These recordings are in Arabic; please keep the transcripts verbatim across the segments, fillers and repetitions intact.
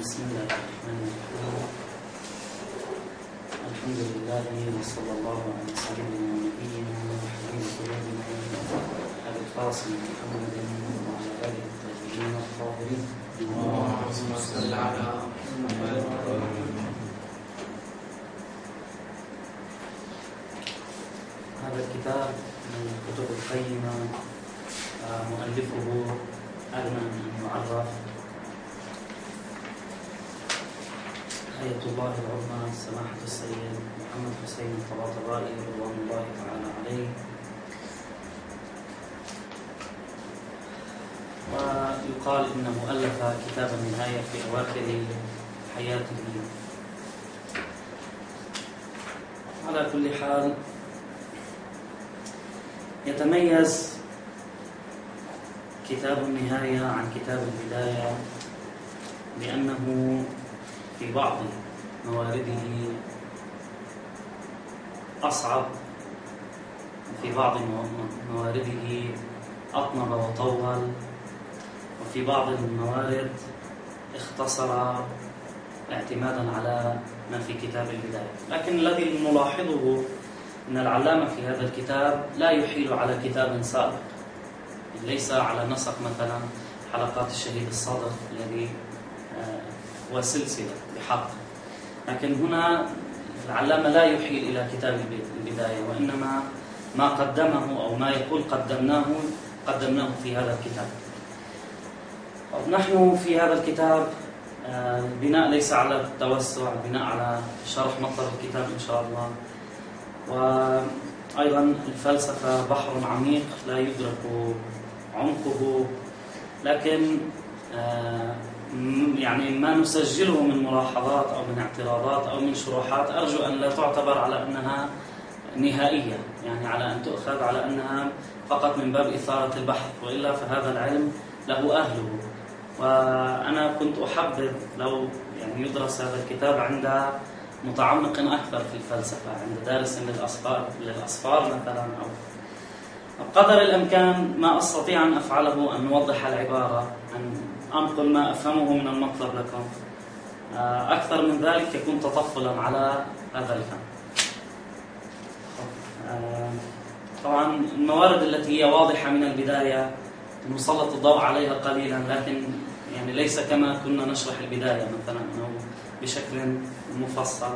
بسم الله الرحمن الرحيم. الحمد لله وصلى الله على سيدنا ونبينا وحبيب قلوبنا أبي القاسم محمد وعلى آله الطاهرين الطاهرين. اللهم صل على محمد. هذا الكتاب من الكتب القيمة، مؤلفه أغنى أن يعرف آية الله العظمى سماحة السيد محمد حسين الطباطبائي رضوان الله تعالى عليه. ويقال إنه ألف كتاب النهاية في أواخر حياته. على كل حال، يتميز كتاب النهاية عن كتاب البداية لأنه في بعض موارده أصعب، وفي بعض موارده أطنب وطول، وفي بعض الموارد اختصر اعتمادا على ما في كتاب البداية. لكن الذي نلاحظه أن العلامة في هذا الكتاب لا يحيل على كتاب سابق، ليس على نسق مثلا حلقات الشهيد الصادق الذي هو سلسلة بحق، لكن هنا العلامة لا يحيل إلى كتاب البداية، وإنما ما قدمه أو ما يقول قدمناه قدمناه في هذا الكتاب. نحن في هذا الكتاب البناء ليس على التوسع، البناء على شرح مطلب الكتاب إن شاء الله. وأيضا الفلسفة بحر عميق لا يدرك عمقه، لكن يعني ما نسجله من ملاحظات أو من اعتراضات أو من شروحات أرجو أن لا تعتبر على أنها نهائية، يعني على أن تؤخذ على أنها فقط من باب إثارة البحث، وإلا فهذا العلم له أهله. وأنا كنت أحبذ لو يعني يدرس هذا الكتاب عند متعمق أكثر في الفلسفة، عند دارس للأصفار للأصفار مثلا، أو بقدر الإمكان ما أستطيع أن أفعله أن أوضح العبارة، أن أنقل ما أفهمه من المطلب لكم. أكثر من ذلك يكون تطفلا على هذا الفهم. طبعا الموارد التي هي واضحة من البداية نسلط الضوء عليها قليلا، لكن يعني ليس كما كنا نشرح البداية مثلا أو بشكل مفصل.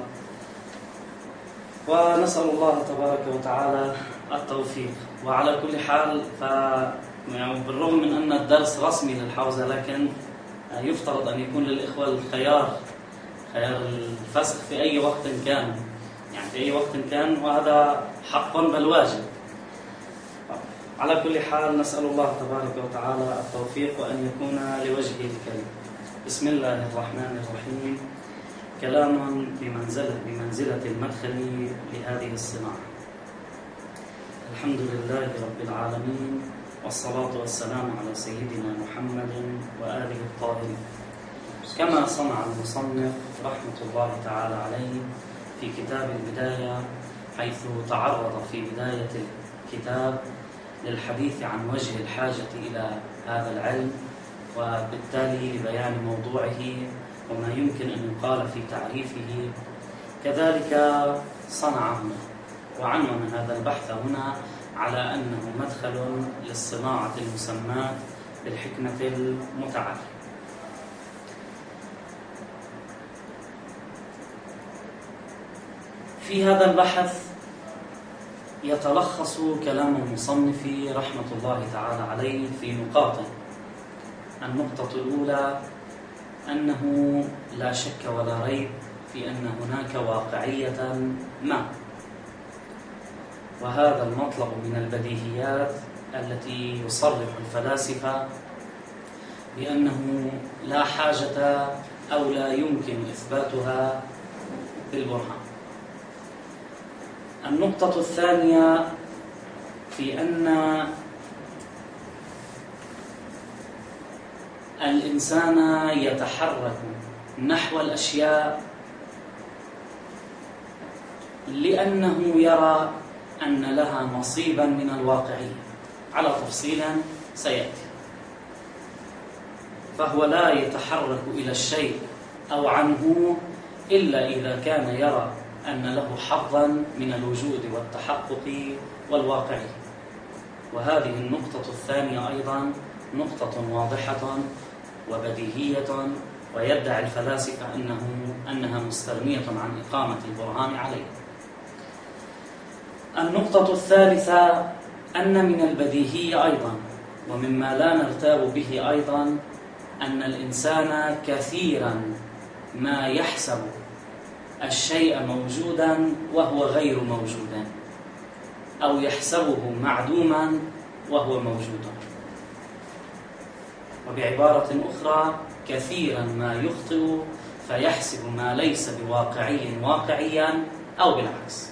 ونسأل الله تبارك وتعالى التوفيق. وعلى كل حال ف يعني بالرغم من أن الدرس رسمي للحوزة، لكن يفترض أن يكون للإخوة الخيار خيار الفسخ في أي وقت كان، يعني في أي وقت كان، وهذا حق بل واجب. على كل حال نسأل الله تبارك وتعالى التوفيق وأن يكون لوجهه الكريم. بسم الله الرحمن الرحيم. كلام بمنزلة بمنزلة المدخل لهذه الصناعة. الحمد لله رب العالمين، والصلاة والسلام على سيدنا محمد وآله الطاهرين. كما صنع المصنف رحمة الله تعالى عليه في كتاب البداية، حيث تعرض في بداية الكتاب للحديث عن وجه الحاجة إلى هذا العلم، وبالتالي لبيان موضوعه وما يمكن أن يقال في تعريفه. كذلك صنع هنا وعنون هذا البحث هنا على أنه مدخل للصناعة المسماة بالحكمة المتعارفة. في هذا البحث يتلخص كلام المصنف رحمة الله تعالى عليه في نقاط. النقطة الأولى أنه لا شك ولا ريب في أن هناك واقعية ما، وهذا المطلب من البديهيات التي يصرح الفلاسفة بأنه لا حاجة أو لا يمكن إثباتها بالبرهان. النقطة الثانية في أن الإنسان يتحرك نحو الأشياء لأنه يرى أن لها نصيبا من الواقعية، على تفصيل سيأتي. فهو لا يتحرك إلى الشيء أو عنه إلا إذا كان يرى أن له حظا من الوجود والتحقق والواقعي. وهذه النقطة الثانية أيضا نقطة واضحة وبديهية، ويدعي الفلاسفة أنه أنها مستغنية عن إقامة البرهان عليه. النقطة الثالثة أن من البديهي أيضا ومما لا نرتاب به أيضا أن الإنسان كثيرا ما يحسب الشيء موجودا وهو غير موجود، أو يحسبه معدوما وهو موجود. وبعبارة أخرى كثيرا ما يخطئ فيحسب ما ليس بواقعي واقعيا أو بالعكس.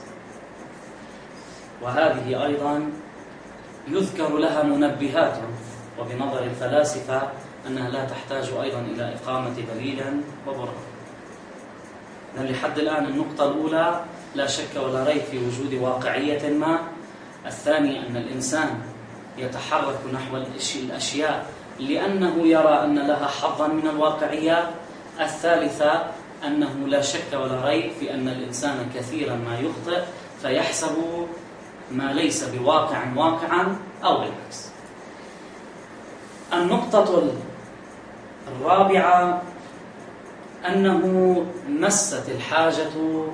وهذه أيضا يذكر لها منبهات، وبنظر الفلاسفة أنها لا تحتاج أيضا إلى إقامة دليل وبرهان. لحد الآن النقطة الأولى لا شك ولا ريب في وجود واقعية ما. الثاني أن الإنسان يتحرك نحو الأشياء لأنه يرى أن لها حظا من الواقعية. الثالثة أنه لا شك ولا ريب في أن الإنسان كثيرا ما يخطئ فيحسب ما ليس بواقع واقعا أو بالعكس. النقطة الرابعة أنه مست الحاجة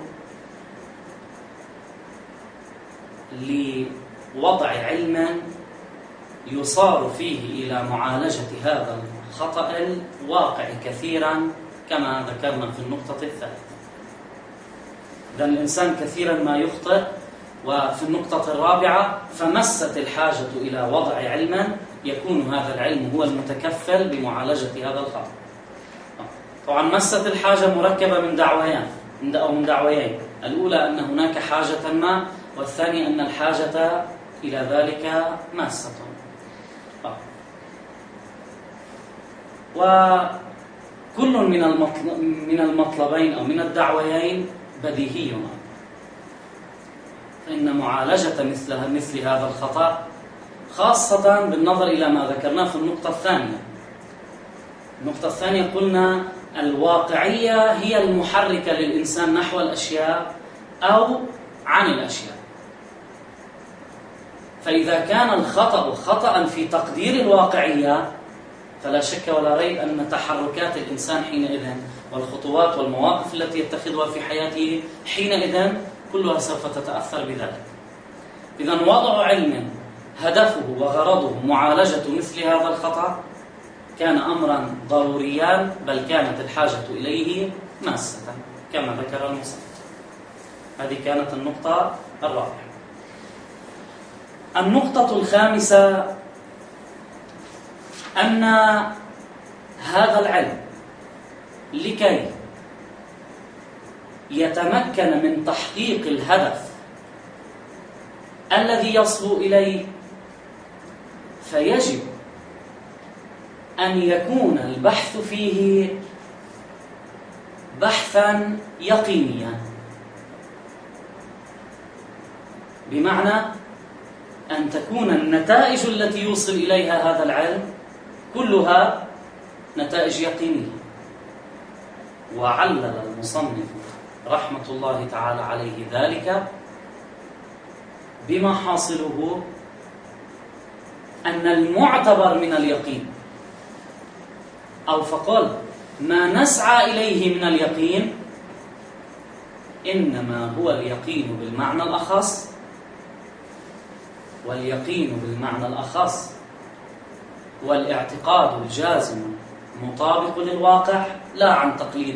لوضع علم يصار فيه إلى معالجة هذا الخطأ الواقع كثيرا كما ذكرنا في النقطة الثالثة. إذن الإنسان كثيرا ما يخطئ، وفي النقطة الرابعة فمست الحاجة إلى وضع علم يكون هذا العلم هو المتكفل بمعالجة هذا الخطأ. طبعا مست الحاجة مركبة من دعويان أو من دعويين. الأولى أن هناك حاجة ما، والثاني أن الحاجة إلى ذلك ماسة. وكل من من المطلبين أو من الدعويين بديهي، فإن معالجة مثل مثل هذا الخطأ خاصة بالنظر إلى ما ذكرناه في النقطة الثانية. النقطة الثانية قلنا الواقعية هي المحركة للإنسان نحو الأشياء أو عن الأشياء. فإذا كان الخطأ خطأ في تقدير الواقعية فلا شك ولا ريب أن تحركات الإنسان حينئذ والخطوات والمواقف التي يتخذها في حياته حينئذ كلها سوف تتأثر بذلك. إذن وضع علم هدفه وغرضه معالجة مثل هذا الخطأ كان أمرا ضروريا، بل كانت الحاجة إليه ماسة كما ذكر المصنف. هذه كانت النقطة الرابعة. النقطة الخامسة أن هذا العلم لكي يتمكن من تحقيق الهدف الذي يصبو إليه فيجب أن يكون البحث فيه بحثا يقينيا، بمعنى أن تكون النتائج التي يوصل إليها هذا العلم كلها نتائج يقينية. وعلل المصنف رحمة الله تعالى عليه ذلك بما حاصله أن المعتبر من اليقين، أو فقال ما نسعى إليه من اليقين إنما هو اليقين بالمعنى الأخص، واليقين بالمعنى الأخص والاعتقاد الجازم مطابق للواقع لا عن تقليد.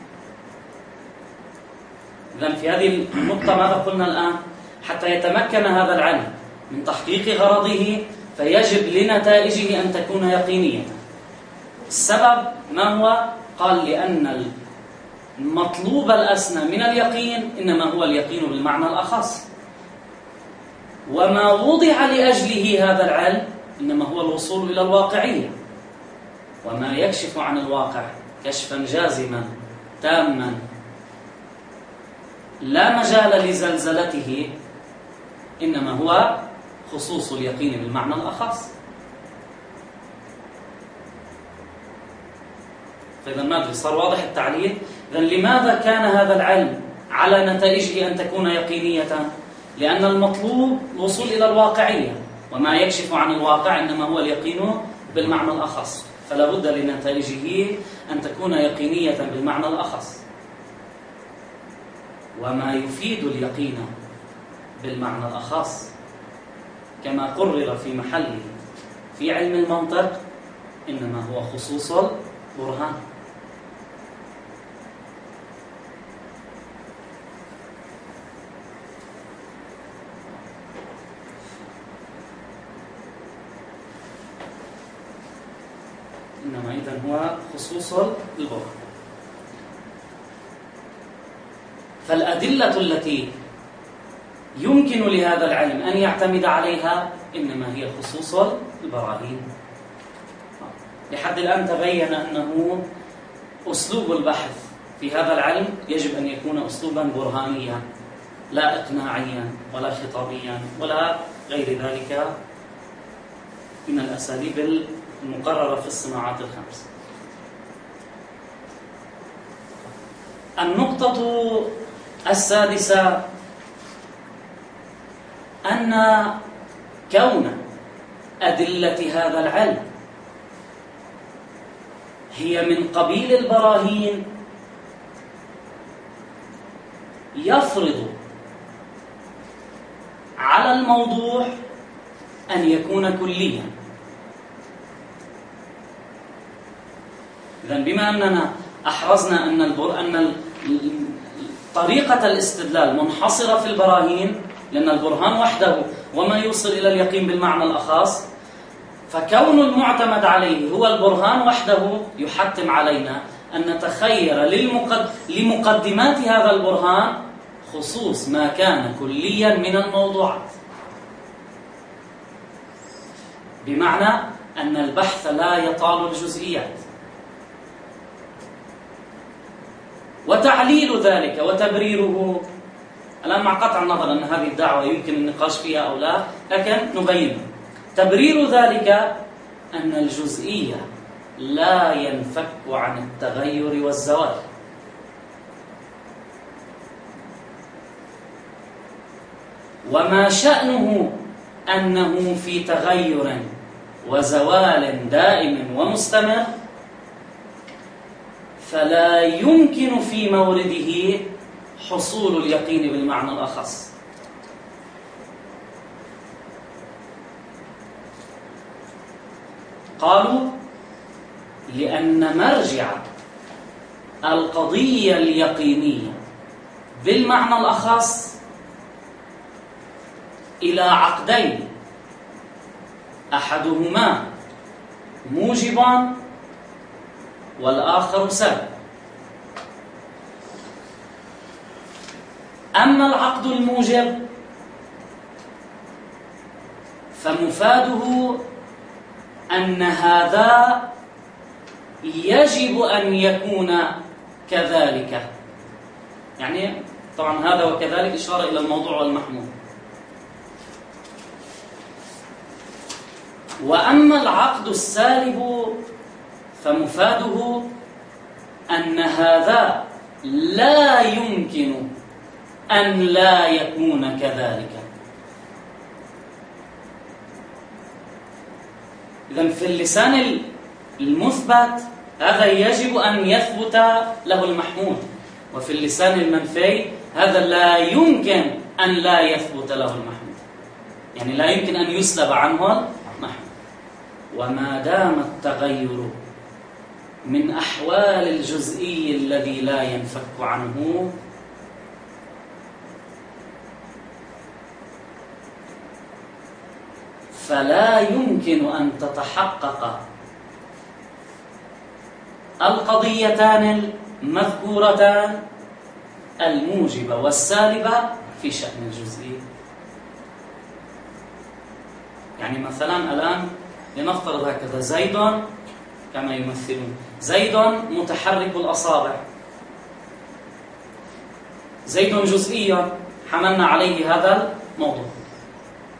إذن في هذه النقطة ماذا قلنا الآن؟ حتى يتمكن هذا العلم من تحقيق غرضه فيجب لنتائجه أن تكون يقينية. السبب ما هو؟ قال لأن المطلوب الأسنى من اليقين إنما هو اليقين بالمعنى الأخص، وما وضع لأجله هذا العلم إنما هو الوصول إلى الواقعية، وما يكشف عن الواقع كشفا جازما تاما لا مجال لزلزلته إنما هو خصوص اليقين بالمعنى الأخص. فإذا ما أدري صار واضح التعليل. إذا لماذا كان هذا العلم على نتائجه أن تكون يقينية؟ لأن المطلوب الوصول إلى الواقعية، وما يكشف عن الواقع إنما هو اليقين بالمعنى الأخص، فلا بد لنتائجه أن تكون يقينية بالمعنى الأخص. وما يفيد اليقين بالمعنى الأخص كما قرر في محله في علم المنطق إنما هو خصوص البرهان. إنما إذن هو خصوص البرهان. فالأدلة التي يمكن لهذا العلم أن يعتمد عليها إنما هي خصوص البراهين. لحد الآن تبين أنه أسلوب البحث في هذا العلم يجب أن يكون أسلوبا برهانيا، لا إقناعيا ولا خطابيا ولا غير ذلك من الأساليب المقررة في الصناعات الخمس. النقطة السادسة أن كون أدلة هذا العلم هي من قبيل البراهين يفرض على الموضوع أن يكون كليا. إذن بما أننا أحرزنا أن البر... أن طريقة الاستدلال منحصرة في البراهين، لأن البرهان وحده وما يوصل إلى اليقين بالمعنى الأخص، فكون المعتمد عليه هو البرهان وحده يحتم علينا أن نتخير للمقد... لمقدمات هذا البرهان خصوص ما كان كليا من الموضوعات، بمعنى أن البحث لا يطال الجزئيات. وتعليل ذلك وتبريره الآن مع قطع النظر أن هذه الدعوة يمكن النقاش فيها أو لا، لكن نبينها. تبرير ذلك أن الجزئية لا ينفك عن التغير والزوال، وما شأنه أنه في تغير وزوال دائم ومستمر، فلا يمكن في مورده حصول اليقين بالمعنى الأخص. قالوا لأن مرجع القضية اليقينية بالمعنى الأخص إلى عقدين، أحدهما موجبا والآخر سبب. أما العقد الموجب فمفاده أن هذا يجب أن يكون كذلك، يعني طبعا هذا وكذلك إشارة إلى الموضوع والمحمول. وأما العقد السالب فمفاده أن هذا لا يمكن أن لا يكون كذلك. إذن في اللسان المثبت هذا يجب أن يثبت له المحمول، وفي اللسان المنفي هذا لا يمكن أن لا يثبت له المحمول، يعني لا يمكن أن يسلب عنه المحمول. وما دام التغير من أحوال الجزئي الذي لا ينفك عنه فلا يمكن أن تتحقق القضيتان المذكورتان الموجبة والسالبة في شأن الجزئي. يعني مثلا الآن لنفترض هكذا: زيد كما يمثلون، زيد متحرك الأصابع، زيد جزئيا حملنا عليه هذا الموضوع.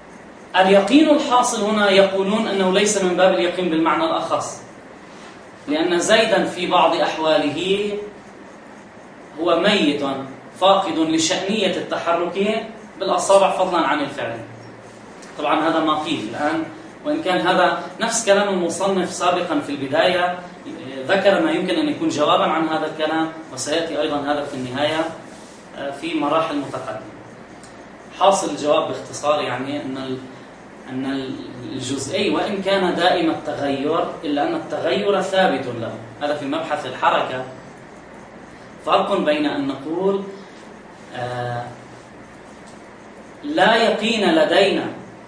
اليقين الحاصل هنا يقولون أنه ليس من باب اليقين بالمعنى الأخص، لأن زيدا في بعض أحواله هو ميت فاقد لشأنية التحرك بالأصابع فضلا عن الفعل. طبعا هذا ما قيل الآن، وإن كان هذا نفس كلام المصنف سابقا في البداية، ذكر ما يمكن أن يكون جوابا عن هذا الكلام، وسيأتي أيضا هذا في النهاية في مراحل متقدمة. حاصل الجواب باختصار يعني أن أن الجزئي وإن كان دائم التغير إلا أن التغير ثابت له. هذا في مبحث الحركة فرق بين أن نقول آه لا يقين لدينا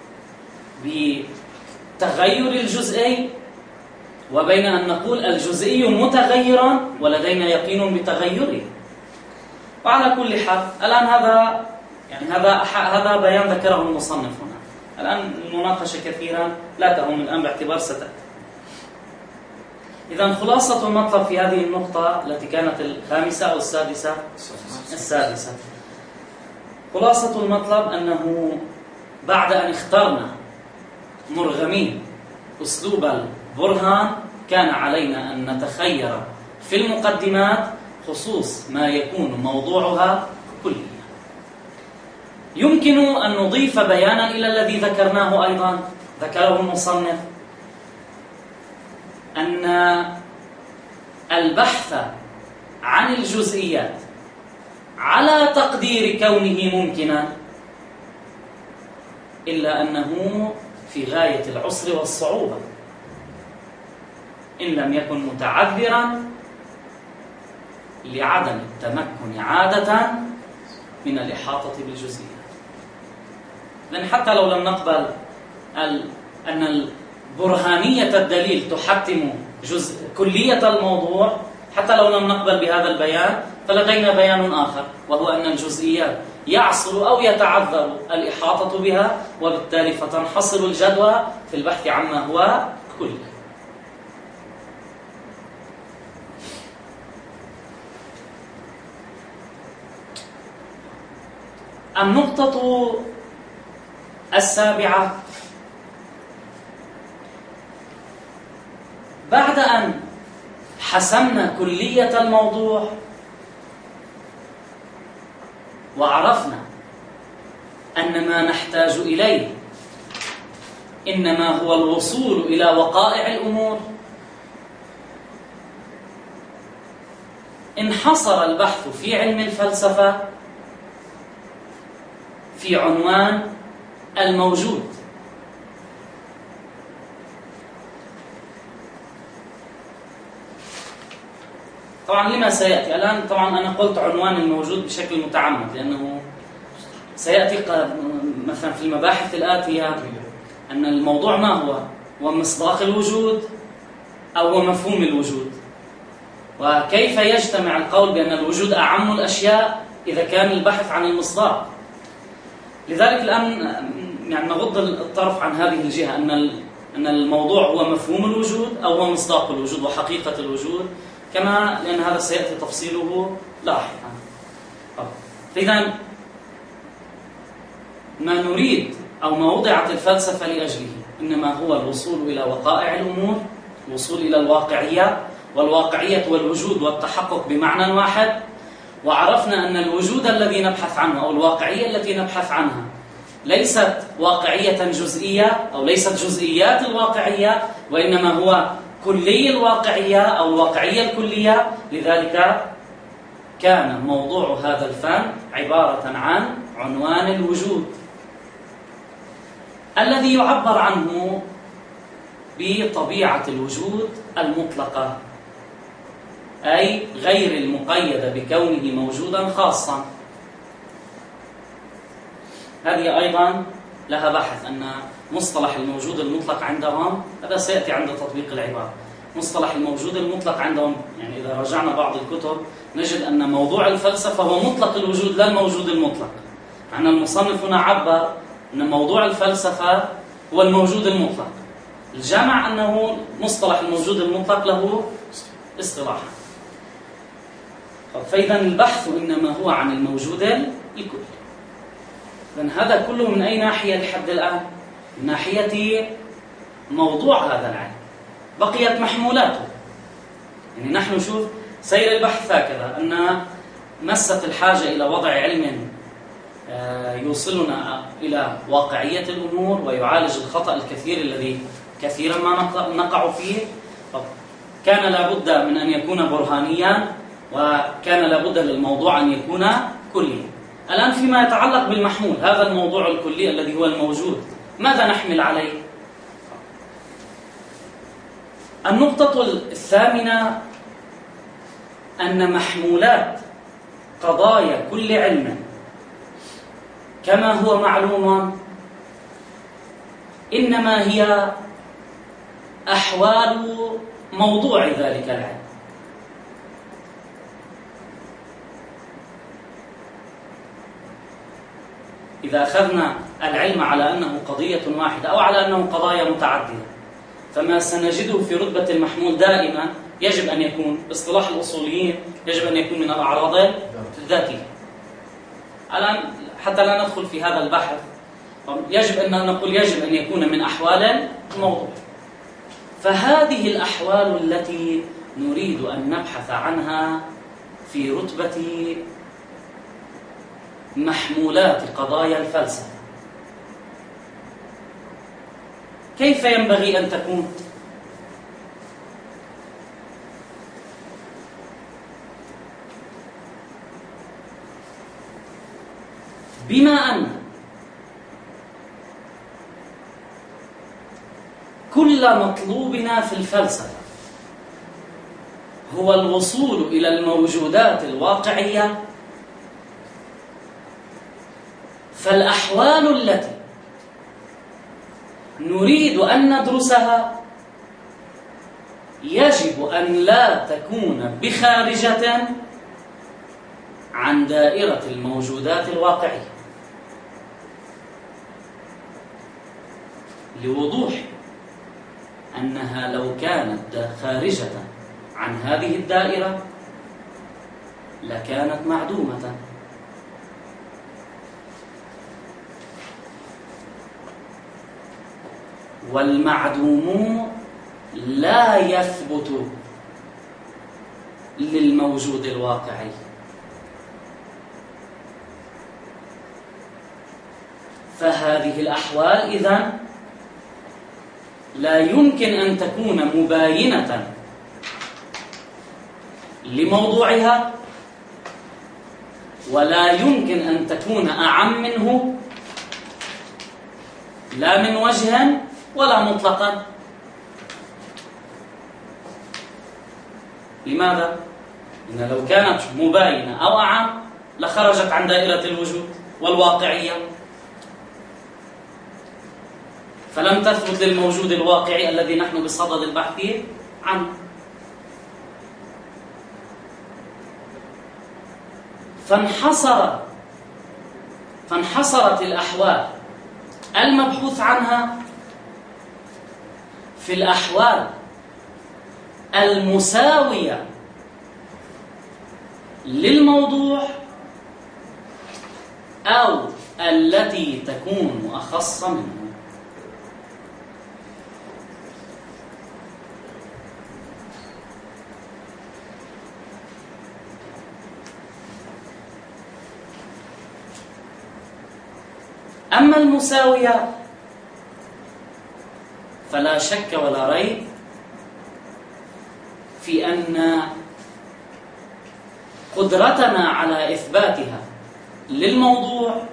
بتغير الجزئي، وبين أن نقول الجزئي متغيرا ولدينا يقين بتغيره. وعلى كل حال الآن هذا يعني هذا هذا بيان ذكره المصنف هنا. الآن المناقشة كثيرا لا تهم الآن باعتبار ستأتي. إذن خلاصة المطلب في هذه النقطة التي كانت الخامسة أو السادسة السادسة خلاصة المطلب أنه بعد أن اخترنا مرغمين أسلوب البرهان كان علينا أن نتخير في المقدمات خصوص ما يكون موضوعها كليا. يمكن أن نضيف بيانا إلى الذي ذكرناه أيضا ذكره المصنف، أن البحث عن الجزئيات على تقدير كونه ممكنا إلا أنه في غاية العسر والصعوبة إن لم يكن متعذرا لعدم التمكن عادة من الإحاطة بالجزئيات. لأن حتى لو لم نقبل أن برهانية الدليل تحتم جزء كلية الموضوع، حتى لو لم نقبل بهذا البيان فلدينا بيان آخر، وهو أن الجزئيات يعصر أو يتعذر الإحاطة بها، وبالتالي فتنحصر الجدوى في البحث عما هو كلي. النقطة السابعة: بعد أن حسمنا كلية الموضوع وعرفنا أن ما نحتاج إليه إنما هو الوصول إلى وقائع الأمور، انحصر البحث في علم الفلسفة في عنوان الموجود. طبعا لما سيأتي الآن، طبعا أنا قلت عنوان الموجود بشكل متعمد لأنه سيأتي مثلا في المباحث الآتية أن الموضوع ما هو؟ هو مصداق الوجود أو هو مفهوم الوجود، وكيف يجتمع القول بأن الوجود أعم الأشياء إذا كان البحث عن المصداق. لذلك الآن يعني نغض الطرف عن هذه الجهة، أن أن الموضوع هو مفهوم الوجود أو هو مصداق الوجود وحقيقة الوجود، كما لأن هذا سيأتي تفصيله لاحقا. إذن ما نريد أو ما وضعت الفلسفة لأجله إنما هو الوصول إلى وقائع الأمور، الوصول إلى الواقعية، والواقعية والوجود والتحقق بمعنى واحد. وعرفنا أن الوجود الذي نبحث عنه أو الواقعية التي نبحث عنها ليست واقعية جزئية أو ليست جزئيات الواقعية، وإنما هو كلي الواقعية أو الواقعية الكلية. لذلك كان موضوع هذا الفن عبارة عن عنوان الوجود الذي يعبر عنه بطبيعة الوجود المطلقة، أي غير المقيدة بكونه موجودا خاصا. هذه أيضا لها بحث، أن مصطلح الموجود المطلق عندهم، هذا سيأتي عند تطبيق العبارة، مصطلح الموجود المطلق عندهم يعني إذا رجعنا بعض الكتب نجد أن موضوع الفلسفة هو مطلق الوجود لا الموجود المطلق. أن المصنف هنا عبر أن موضوع الفلسفة هو الموجود المطلق، الجامع أنه مصطلح الموجود المطلق له اصطلاحا. فإذا البحث إنما هو عن الموجود الكلي. لأن هذا كله من أي ناحية لحد الآن؟ من ناحية موضوع هذا العلم. بقيت محمولاته، يعني نحن شوف سير البحث هكذا أن مست الحاجة إلى وضع علم يوصلنا إلى واقعية الأمور ويعالج الخطأ الكثير الذي كثيرا ما نقع فيه. كان لابد من أن يكون برهانيا، وكان لابد للموضوع أن يكون كليا. الآن فيما يتعلق بالمحمول، هذا الموضوع الكلي الذي هو الموجود، ماذا نحمل عليه؟ النقطة الثامنة أن محمولات قضايا كل علم كما هو معلوم إنما هي أحوال موضوع ذلك العلم. إذا أخذنا العلم على أنه قضية واحدة أو على أنه قضايا متعددة، فما سنجده في رتبة المحمول دائما يجب أن يكون باصطلاح الأصوليين يجب أن يكون من الأعراض الذاتية. الآن حتى لا ندخل في هذا البحث، يجب أن نقول يجب أن يكون من أحوال الموضوع. فهذه الأحوال التي نريد أن نبحث عنها في رتبة محمولات قضايا الفلسفة. كيف ينبغي أن تكون؟ بما أن كل مطلوبنا في الفلسفة هو الوصول إلى الموجودات الواقعية، فالأحوال التي نريد أن ندرسها يجب أن لا تكون بخارجة عن دائرة الموجودات الواقعية، لوضوح أنها لو كانت خارجة عن هذه الدائرة لكانت معدومة. والمعدوم لا يثبت للموجود الواقعي. فهذه الأحوال إذن لا يمكن أن تكون مباينة لموضوعها، ولا يمكن أن تكون أعم منه لا من وجه ولا مطلقا. لماذا؟ إن لو كانت مباينة أو أعم لخرجت عن دائرة الوجود والواقعية، فلم تثبت للموجود الواقعي الذي نحن بصدد البحث عنه. فانحصر فانحصرت الأحوال المبحوث عنها في الأحوال المساوية للموضوع أو التي تكون أخص منه. أما المساوية فلا شك ولا ريب في أن قدرتنا على إثباتها للموضوع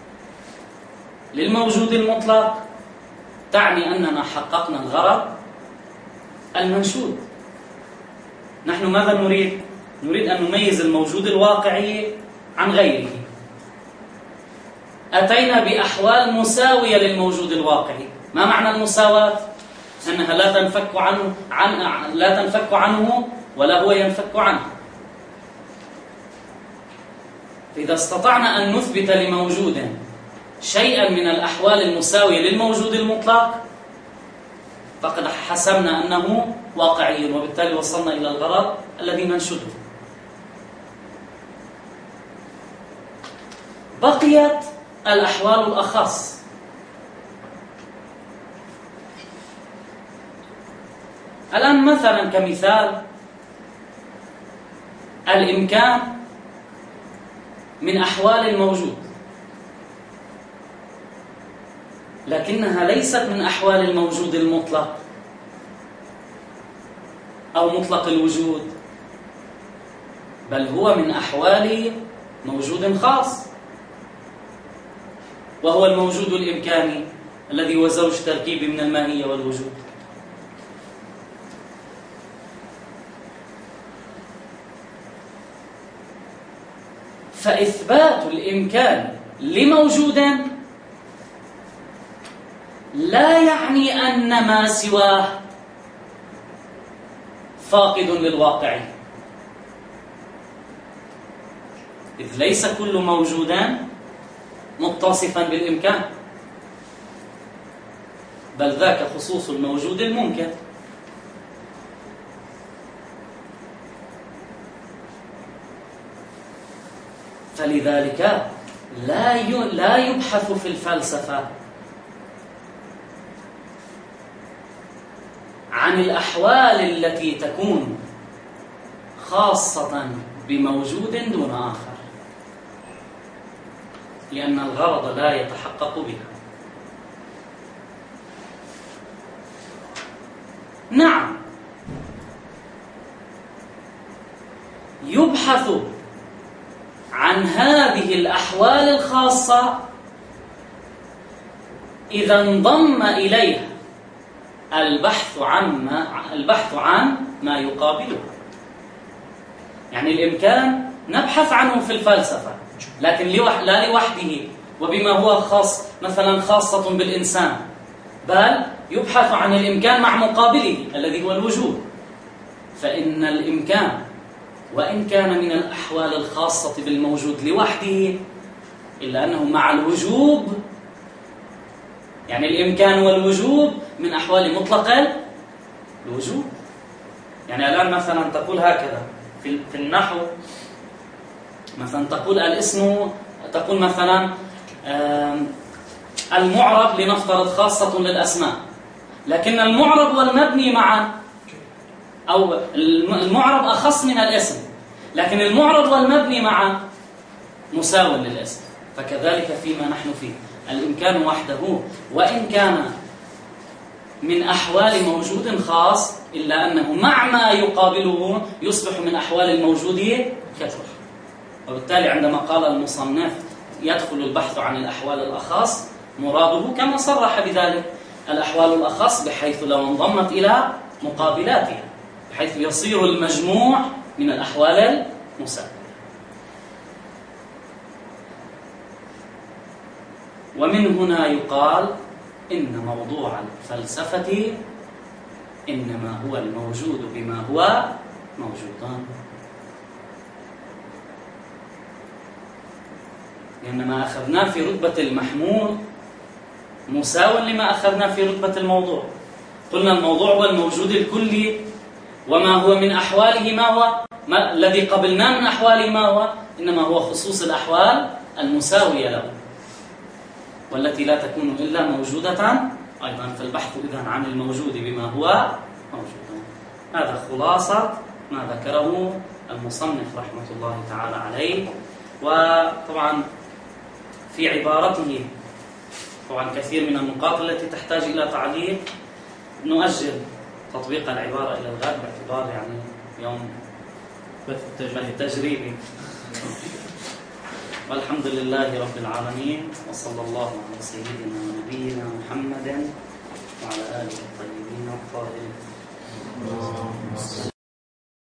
للموجود المطلق تعني أننا حققنا الغرض المنشود. نحن ماذا نريد؟ نريد أن نميز الموجود الواقعي عن غيره. أتينا بأحوال مساوية للموجود الواقعي. ما معنى المساواة؟ أنها لا تنفك عنه عن لا تنفك عنه ولا هو ينفك عنه. فإذا استطعنا أن نثبت لموجود شيئا من الأحوال المساوية للموجود المطلق فقد حسبنا أنه واقعي، وبالتالي وصلنا إلى الغرض الذي ننشده. بقيت الأحوال الأخص. الآن مثلا كمثال الإمكان من أحوال الموجود، لكنها ليست من أحوال الموجود المطلق أو مطلق الوجود، بل هو من أحوال موجود خاص، وهو الموجود الإمكاني الذي هو زوج تركيبي من الماهية والوجود. فإثبات الإمكان لموجود لا يعني أن ما سواه فاقد للواقع، إذ ليس كل موجود متصفا بالإمكان، بل ذاك خصوص الموجود الممكن. فلذلك لا لا يبحث في الفلسفة عن الأحوال التي تكون خاصة بموجود دون آخر، لأن الغرض لا يتحقق بها. نعم، يبحث عن هذه الأحوال الخاصة إذا انضم إليها البحث عن ما البحث عن ما يقابلها. يعني الإمكان نبحث عنه في الفلسفة، لكن لا لوحده وبما هو خاص، مثلا خاصة بالإنسان، بل يبحث عن الإمكان مع مقابله الذي هو الوجود. فإن الإمكان وإن كان من الأحوال الخاصة بالموجود لوحده، إلا أنه مع الوجوب، يعني الإمكان والوجوب من أحوال مطلق الوجود. يعني الآن مثلا تقول هكذا في في النحو، مثلا تقول الاسم، تقول مثلا المعرب لنفترض خاصة للأسماء، لكن المعرب والمبني معا، أو المعرب أخص من الاسم، لكن المعرب والمبني معا مساو للاسم. فكذلك فيما نحن فيه، الإمكان وحده وإن كان من أحوال موجود خاص، إلا أنه مع ما يقابله يصبح من أحوال الموجود كثر. وبالتالي عندما قال المصنف يدخل البحث عن الأحوال الأخص، مراده كما صرح بذلك الأحوال الأخص بحيث لو انضمت إلى مقابلاتها، بحيث يصير المجموع من الأحوال المساوية. ومن هنا يقال إن موضوع الفلسفة إنما هو الموجود بما هو موجودان، لأن ما أخذناه في رتبة المحمول مساو لما أخذناه في رتبة الموضوع. قلنا الموضوع هو الموجود الكلي، وما هو من أحواله ما هو ما الذي قبلناه من أحواله ما هو إنما هو خصوص الأحوال المساوية له، والتي لا تكون إلا موجودة أيضا. فالبحث إذن عن الموجود بما هو موجود. هذا خلاصة ما ذكره المصنف رحمة الله تعالى عليه. وطبعا في عبارته طبعا كثير من النقاط التي تحتاج إلى تعليق، نؤجل تطبيق العبارة إلى الغد باعتبار يعني يوم التجريبي. والحمد لله رب العالمين، وصلى الله على سيدنا ونبينا محمد وعلى آله الطيبين الطاهرين.